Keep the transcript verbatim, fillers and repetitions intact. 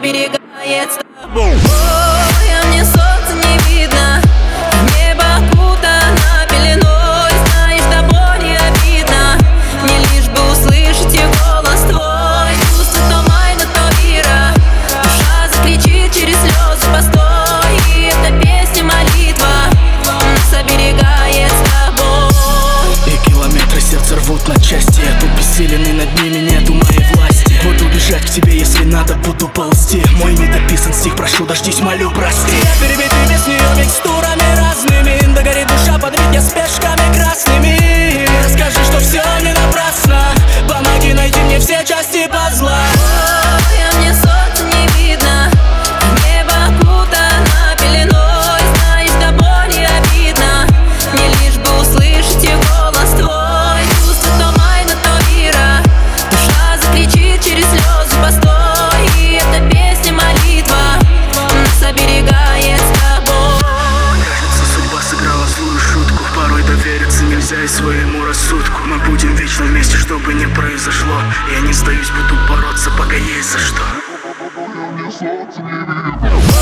оберегает с тобой. Ой, а мне солнца не видно, небо окутано пеленой. Знаешь, тобой не обидно, мне лишь бы услышать ее голос твой. Чувство то майна, то ира, душа закричит через слезы постой. И эта песня молитва нас оберегает с тобой. И километры сердца рвут на части, я тут бессилен и над ними нету моей власти. Буду бежать к тебе, если надо, буду ползти. Мой недописан стих, прошу, дождись, молю, прости. Я перебитый без нее микстурами разными, догорит душа под видя спешками красными. Расскажи, что все не напрасно, помоги найти мне все части пазла. Ой, а мне солнца не видно, небо окутано пеленой. Знаешь, тобой не обидно, мне лишь бы услышать ее голос твой. Чувство то майна, то ира, душа закричит через слезы постой. И эта песня молитва нас оберегает с тобой. Кажется, судьба сыграла злую шутку. Порой довериться нельзя и своему рассудку. Мы будем вечно вместе, что бы ни произошло. Я не сдаюсь, буду бороться, пока есть за что.